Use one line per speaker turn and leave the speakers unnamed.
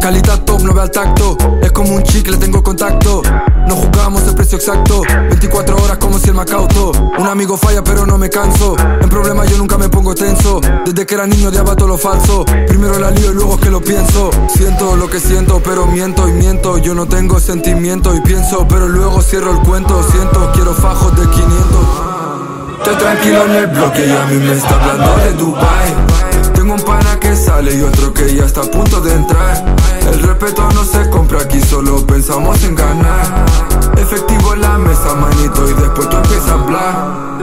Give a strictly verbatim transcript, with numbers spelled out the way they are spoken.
Calidad top, no ve al tacto. Es como un chicle, tengo contacto. No jugamos el precio exacto. Veinticuatro horas como si el Macauto. Un amigo falla pero no me canso. En problemas yo nunca me pongo tenso. Desde que era niño odiaba todo lo falso. Primero la lío y luego es que lo pienso. Siento lo que siento pero miento y miento. Yo no tengo sentimiento y pienso, pero luego cierro el cuento. Siento, quiero fajos de quinientos. Estoy tranquilo en el bloque y a mí me está hablando de Dubai. Tengo un pana que sale y otro que ya está a punto de entrar. El respeto no se compra aquí, solo pensamos en ganar. Efectivo en la mesa, manito, y después tú empiezas a hablar.